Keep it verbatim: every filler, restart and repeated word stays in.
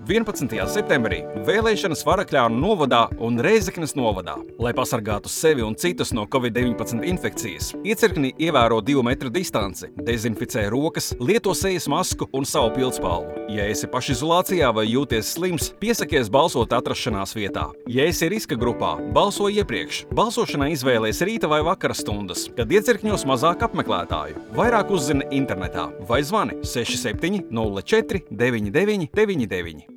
vienpadsmitajā septembrī vēlēšanas Varakļānu novadā un Rēzeknes novadā. Lai pasargātu sevi un citus no covid deviņpadsmit infekcijas, iecirkņi ievēro divu metru distanci, dezinficē rokas, lieto sejas masku un savu pildspalvu. Ja esi pašizolācijā vai jūties slims, piesakies balsot atrašanās vietā. Ja esi riska grupā, balso iepriekš. Balsošanai izvēlies rīta vai vakara stundas, kad iecirkņos mazāk apmeklētāju. Vairāk uzzini internetā vai zvani seši septiņi nulle četri deviņi deviņi deviņi deviņi.